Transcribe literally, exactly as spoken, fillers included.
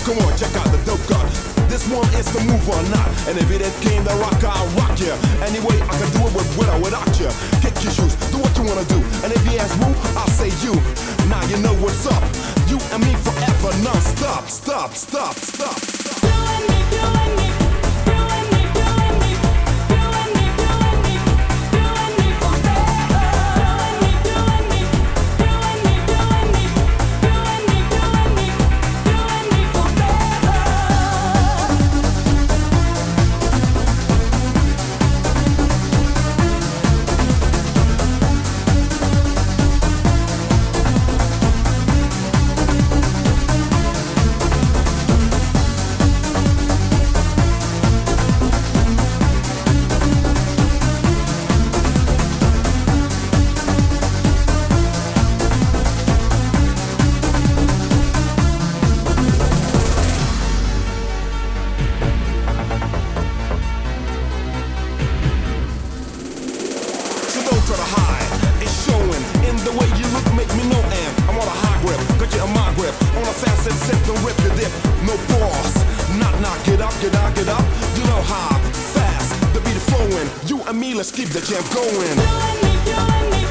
Come on, check out the dope gun. This one is the move or not. And if it ain't came the rock, I'll rock ya. Anyway, I can do it with, with or without ya. Kick your shoes, do what you wanna do. And if you ask who, I'll say you. Now you know what's up. You and me forever, non-stop. Stop, stop, stop, stop. You and me, you and me, you and me, you and me, you and me, you and me, you and me forever. You and me, you and me, you and me, you and me, you and me, you and me, you and me forever. So don't try to hide, it's showing in the way you look, make me know. And I'm on a high grip, got you in my grip. On a fast and set, don't rip the dip. No pause, knock, knock, get up, get out, get up. You know how fast the beat is flowing. You and me, let's keep the jam going. You and me, you and me.